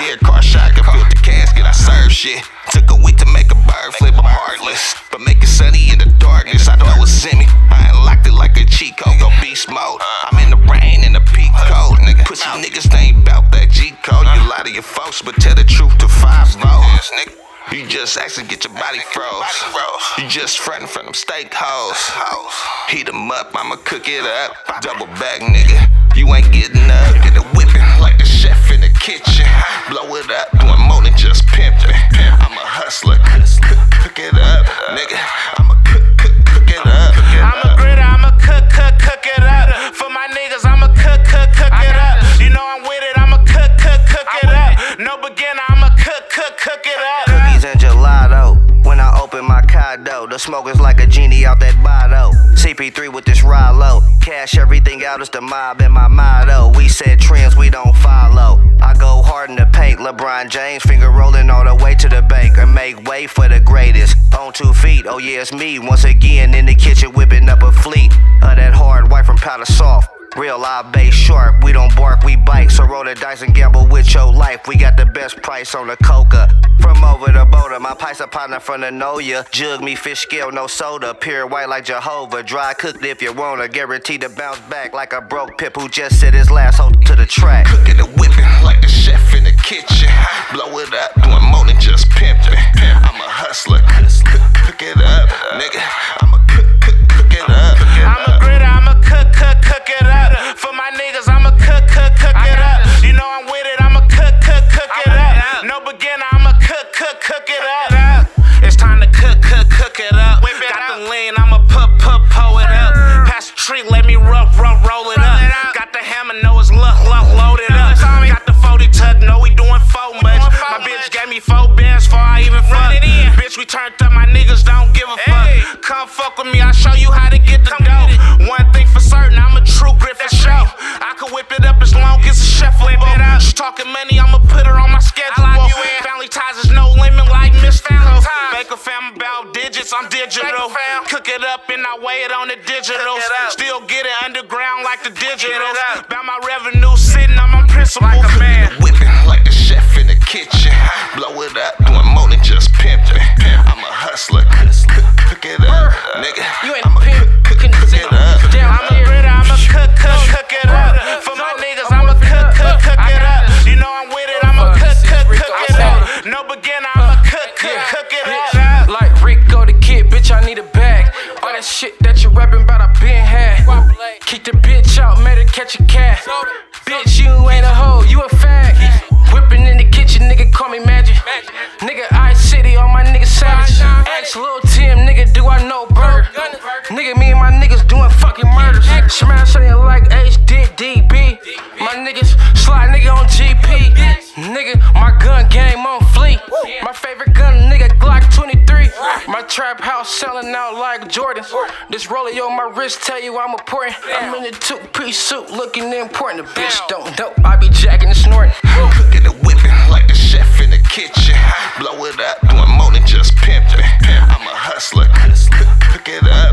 hear a car shot, can feel the casket, I serve shit. Took a week to make a bird flip, I'm heartless. But make it sunny in the darkness, I know it's in me. I unlocked it like a cheat code, go beast mode. I'm in the rain in the peak cold, nigga. Pussy niggas, they ain't bout that G code. You lie to your folks, but tell the truth to 5 votes, nigga. You just ask to get your body froze. You just frontin' from them steak hoes. Heat 'em up, I'ma cook it up. Double back, nigga. You ain't getting up. Get a whippin' like the chef in the kitchen. Blow it up, doing more than just pimpin'. I'm a hustler, cook it up, nigga. I'ma cook it up. I'm a gritter, I'ma cook it up. For my niggas, I'ma cook it up. You know I'm with it, I'ma cook it up. No beginner, I'ma cook it up. Cookies and gelato. When I open my condo, the smoke is like a genie out that bottle. CP3 with this Rollo. Cash everything out, it's the mob and my motto. We set trends we don't follow. I go hard in the paint, LeBron James, finger rolling all the way to the bank. And make way for the greatest. On 2 feet, oh yeah, it's me. Once again in the kitchen whipping up a fleet of that hard white from powder soft. Real live base shark, we don't bark, we bite. So roll the dice and gamble with your life. We got the best price on the coca. From over the border, my pipes up partner from the Noya. Jug me fish scale, no soda. Pure white like Jehovah. Dry cooked if you wanna. Guaranteed to bounce back like a broke pip who just set his last hoe to the track. Cooking and whipping like the chef in the kitchen. Blow it up, doing more than just pimping. I'm a hustler, cook it up, nigga. I'ma cook it up. I'm a gritter, I'ma cook it up. For my niggas, I'ma cook it up. You know I'm with it, I'ma cook it up. No beginner, I'ma cook it up. It's time to cook it up. Got the lean, I'ma pull it up. Pass the tree, let me roll it up. Got the hammer, know it's loaded up. Got the 40 tuck, know we doing 4 much. My bitch gave me 4 bands before I even fuck. Bitch, we turned up, my niggas don't give a fuck. Come fuck with me, I'll show you how to get the dough. One thing for certain, I'm a true Griffin show. I can whip it up as long as a chef will. She talking money, I'ma put her on my schedule. Family ties is no limit like Miss Valentine. Baker fam about digits, I'm digital. Cook it up and I weigh it on the digitals. Still get it underground like the digitals. About my revenue sitting on my principles. Like a man. Whipping like the chef in the kitchen. Blow it up, doing more than just pimping. I'm a hustler, cook it up, nigga. You ain't I'ma cook it up. I'm a gritter, I'ma cook it up. For my niggas, I'ma cook it up. You know I'm with it, I'ma cook it up. No beginner, I'ma cook it up. Like Rico the Kid, bitch, I need a bag. All that shit that you rapping about, I been had. Kick the bitch out, made her catch a cat. Bitch, you ain't a hoe, you a fag. Whipping in the kitchen, nigga, call me Magic. Nigga, Ice City, all my niggas savage. Ask Lil Tim, nigga, do I know Bird? Nigga, me and my niggas doing fucking murders. Smash something like HDDB. My niggas slide nigga on GP. Nigga, my gun game on fleek. My favorite gun, nigga, Glock 23. My trap house selling out like Jordans. This rollie on my wrist tell you I'm important. I'm in a 2-piece suit looking important. The bitch don't know I be jacking and snorting. Cooking and whipping like the chef in the kitchen. Blow it up, doing more than just pimping. I'm a hustler, cook it up.